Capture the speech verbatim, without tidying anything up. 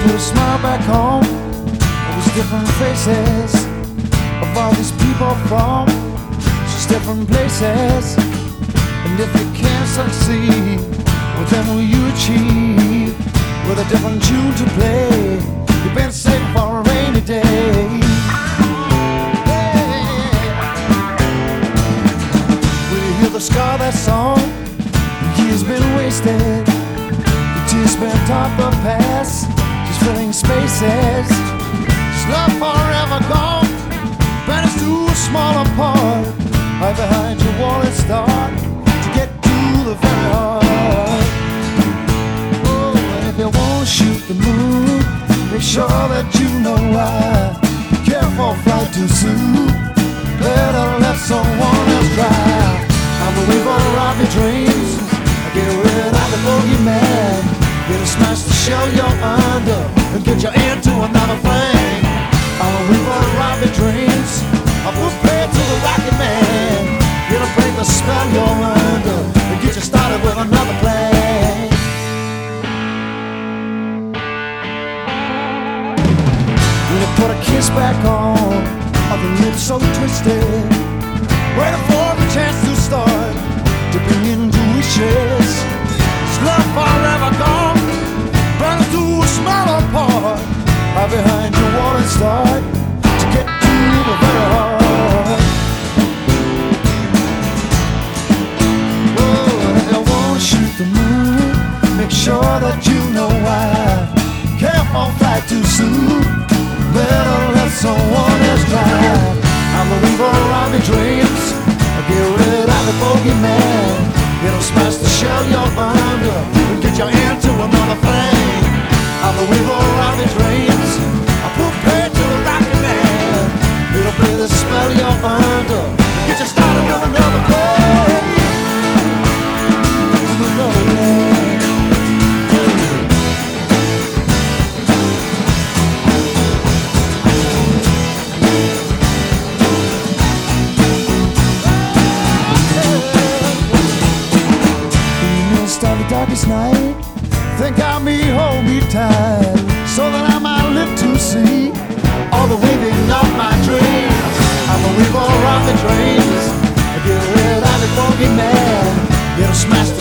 put a smile back home. It was different faces of all these people from just different places. And if you can't succeed, well then will you achieve with a different tune to play? You've been saved for a rainy day. The scar that song, the years been wasted, the tears spent on the past, just filling spaces. Just love forever gone, vanished to a smaller part. Hide behind your wall and start to get to the very heart. Oh, and if you wanna shoot the moon, make sure that you know why. Careful, fly too soon, better let someone else try. I'm the weaver of your dreams, I get rid of the bogeyman, get a smash the shell you're under, and get you into another flame. I'm the weaver of your dreams, I put prayer to the rocket man, get to break the spell you're under, and get you started with another plan. When you put a kiss back on, of the lips so twisted, waiting for the chance to start dipping into wishes. Is love forever gone? Burn through a smaller part. Hide behind your wall and start to get to the very heart. Oh, and if you wanna shoot the moon, make sure that you know why. Careful, fly too soon, better let someone else try. I'm the weaver of your dreams, I get rid of the bogeyman, it'll smash the shell you're under, and get you into another flame. I'm the weaver of your dreams, I put prayer to the rocket man, it'll play the spell you're under, and get you started with another play. Another play. On the darkest night, think of me, hold me tight, so that I might live to see all the weaving of my dreams. I'm a weaver of the dreams, I get rid of the bogeyman, it'll smash